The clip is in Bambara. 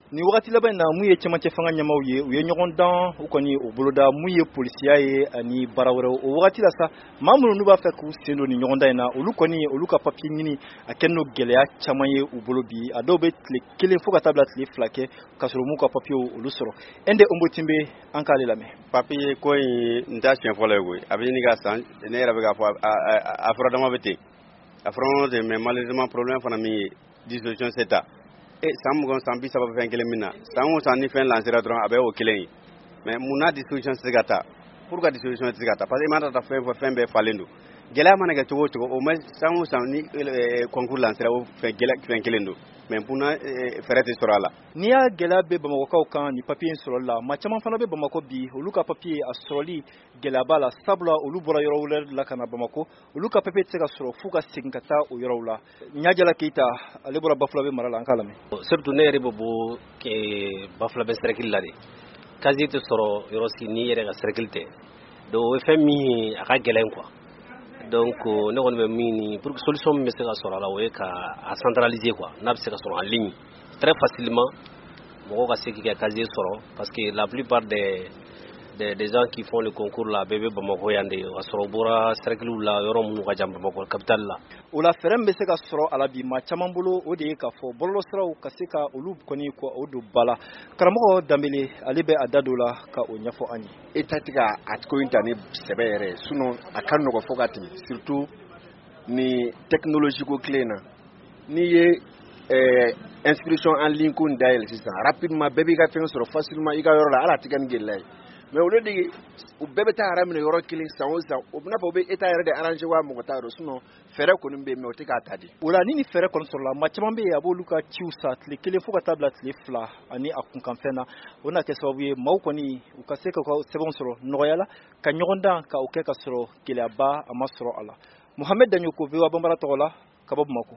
ni wagati laban na mu ye cɛmancɛ fanga ɲɛmaw ye u ye ɲɔgɔn dan u kɔni u boloda mu ye polisiya ye ani baara wɛrɛw o wagati la sa maa minnu n'u b'a fɛ k'u sen don ni ɲɔgɔn dan in na olu kɔni olu ka papiye ɲini a kɛlen don gɛlɛya caman ye u bolo bi a dɔw bɛ tile kelen fo ka taa bila tile fila kɛ k'a sɔrɔ m'u ka papiyew olu sɔrɔ Ende Onbotimbe an k'ale lamɛn. Papiye ko in n t'a siɲɛ fɔlɔ ye koyi a bɛ ɲini ka san ne yɛrɛ bɛ k'a fɔ a fɔra dama bɛ ten a fɔra ten mais malheureusement problème fana min ye dissolution s'état san mugan san 30 fɛn kelen min na san o san ni fɛn lancera dɔrɔn a bɛ o kelen ye mais mun na dissolution tɛ se ka taa pourquoi dissolution tɛ se ka taa parce que i ma taa fɛn bɛɛ falen don gɛlɛya mana kɛ cogo o cogo au moins san o san ni concours lancera o fɛn kelen don mais munna fɛɛrɛ tɛ sɔrɔ a la. N'i y'a gɛlɛya bɛ Bamakɔkaw kan ni papiye in sɔrɔli la maa caman fana bɛ Bamako bi olu ka papiye a sɔrɔli gɛlɛya b'a la sabula olu bɔra yɔrɔ wɛrɛ la ka na Bamako olu ka papiye tɛ se ka sɔrɔ f'u ka segin ka taa o yɔrɔw la. Ɲajala Keyita ale bɔra Bafulabe mara la an k'a lamɛn. Surtout ne yɛrɛ bɛ bɔ Bafulabe cercle la de casier tɛ sɔrɔ yɔrɔ si ni yɛrɛ ka cercle tɛ donc o ye fɛn min ye a ka gɛlɛn quoi. Donc ne kɔni bɛ min ni pour que solution min bɛ se ka sɔrɔ a la o ye ka a centraliser quoi n'a bɛ se ka sɔrɔ en ligne très facilement mɔgɔw ka se k'i ka casier sɔrɔ parce que la plupart des gens qui font le concours là bɛɛ bɛ Bamako yan de ka sɔrɔ u bɔra cercle la yɔrɔ minnu ka jan Bamako capitale la. O la fɛɛrɛ min bɛ se ka sɔrɔ a la bi maa caman bolo o de ye k'a fɔ bɔlɔlɔsiraw ka se ka olu kɔni ko o don ba la karamɔgɔ Danbele ale bɛ a da don la ka o ɲɛfɔ an ye. État tɛ ka a ko in ta ni sɛbɛ yɛrɛ sinon a ka nɔgɔn fo ka tɛmɛ surtout ni technologie ko tile in na n'i ye inscription en ligne ko in dayɛlɛ sisan rapidement bɛɛ b'i ka fɛn sɔrɔ facilement i ka yɔrɔ la hali a tɛ kɛ ni gɛlɛya ye mais olu de u bɛɛ bɛ taa ara minɛ yɔrɔ kelen san o san o bɛna fɔ u bɛ État yɛrɛ de arranger wa mɔgɔ t'a yɔrɔ sinon fɛɛrɛ kɔni bɛ yen mais o tɛ k'a ta di. O la ni fɛɛrɛ kɔni sɔrɔla maa caman bɛ yen a b'olu ka ciw sa tile kelen fo ka taa bila tile fila ani a kunkanfɛn na o na kɛ sababu ye maaw kɔni u ka se ka sɛbɛnw sɔrɔ nɔgɔya la ka ɲɔgɔn dan ka o kɛ ka sɔrɔ gɛlɛyaba a ma sɔrɔ a la. Mohamed Daɲoko VOA Bambara tɔgɔ la ka bɔ Bamako.